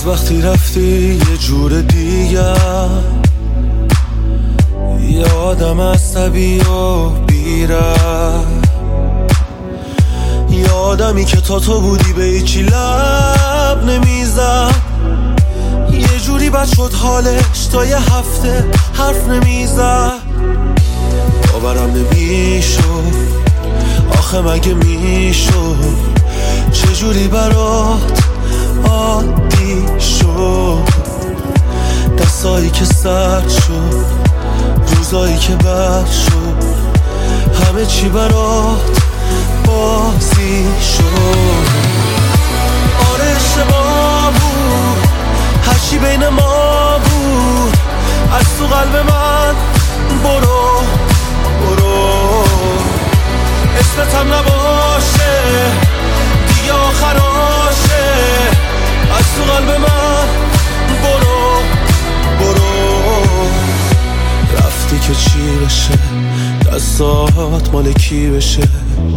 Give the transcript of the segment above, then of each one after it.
از وقتی رفتی یه جور دیگه، یه آدم عصبی و بیره، یه آدمی که تا تو بودی به هیچی لب نمیزد، یه جوری بد شد حالش تا یه هفته حرف نمیزد. باورم نمیشد آخه مگه میشد چجوری برات عادی شد، دستایی که سرد شد، روزایی که بد شد، همه چی برات بازی شد. آره اشتباه بود، هرچی بین ما بود از تو قلب من برو برو، اسمتم نباشه دیگه آخراشه، از تو قلب من برو برو. رفتی که چی بشه، دستات مال کی بشه،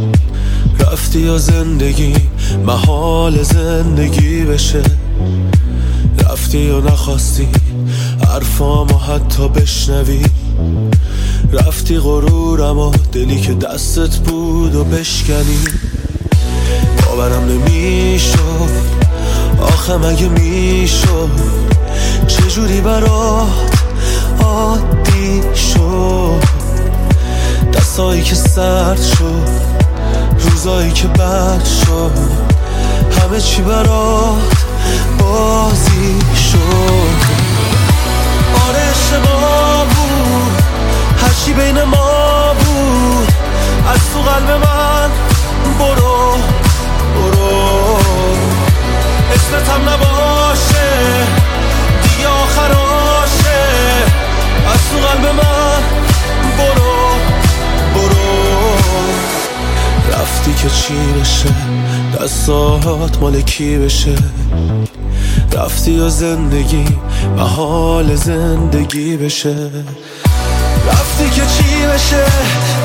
رفتی یا زندگی محال زندگی بشه، رفتی یا نخواستی حرفامو حتی بشنوی، رفتی غرورم و دلی که دستت بود و بشکنی. باورم نمیشد آخه مگه میشد چجوری برات عادی شد، دستایی که سرد شد، روزایی که بد شد، همه چی برات بازی شد. آره اشتباه بود، هرچی بین ما بود از تو قلب من برو برو، اسمتم نباشه دیگه آخراشه، از تو قلب من برو برو. رفتی که چی بشه، دستات مال کی بشه، رفتی یا زندگی محال زندگی بشه، رفتی که چی بشه،